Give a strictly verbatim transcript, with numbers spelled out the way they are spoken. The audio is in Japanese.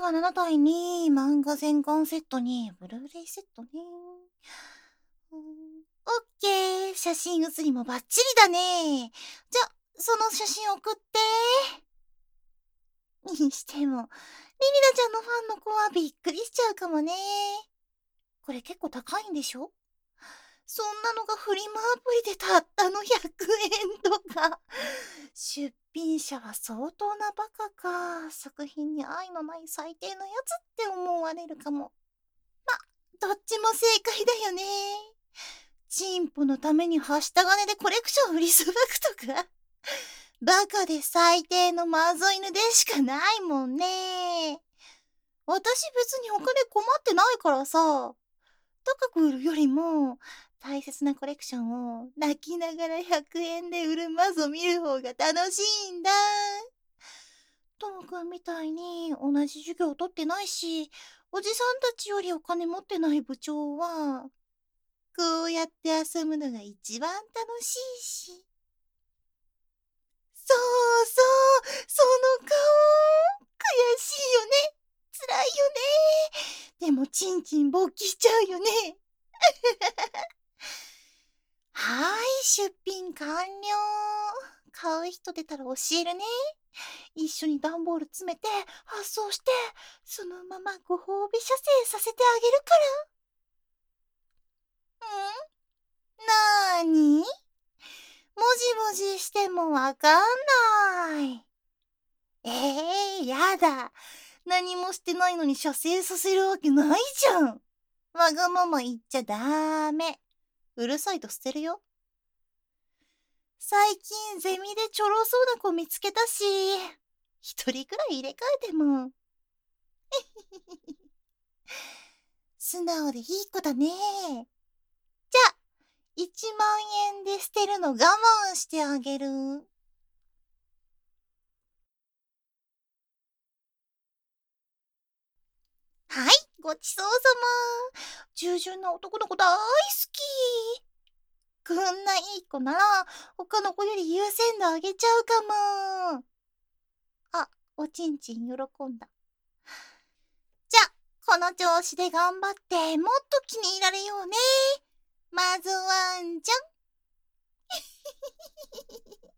画ななたいに漫画全巻セットにブルーレイセットね。うーん、オッケー、写真写りもバッチリだね。じゃ、その写真送って。にしても、リリナちゃんのファンの子はびっくりしちゃうかもね。これ結構高いんでしょ？そんなのがフリマアプリでたったのひゃくえんとか。出品者は相当なバカか。作品に愛のない最低なやつって思われるかも。ま、どっちも正解だよね。チンポのためにはした金でコレクション売りさばくとか。バカで最低のまずい犬でしかないもんね。私別にお金困ってないからさ。高く売るよりも、大切なコレクションを泣きながらひゃくえんで売るマゾ見る方が楽しいんだ。ともくんみたいに同じ授業を取ってないし、おじさんたちよりお金持ってない部長は、こうやって遊ぶのが一番楽しいし。そうそう、その顔。悔しいよね。辛いよね。でもチンチン勃起しちゃうよね。はーい、出品完了。買う人出たら教えるね。一緒に段ボール詰めて発送して、そのままご褒美射精させてあげるから。ん？なーに？もじもじしてもわかんない。ええー、やだ。何もしてないのに射精させるわけないじゃん。わがまま言っちゃダーメ。うるさいと捨てるよ。最近ゼミでちょろそうな子見つけたし、一人くらい入れ替えても。素直でいい子だね。じゃあ、いちまんえんで捨てるの我慢してあげる。はい、ごちそうさま。従順な男の子大好き。こんないい子なら、他の子より優先度上げちゃうかも。あ、おちんちん喜んだ。じゃあ、この調子で頑張って、もっと気に入られようね。まずはんじゃん。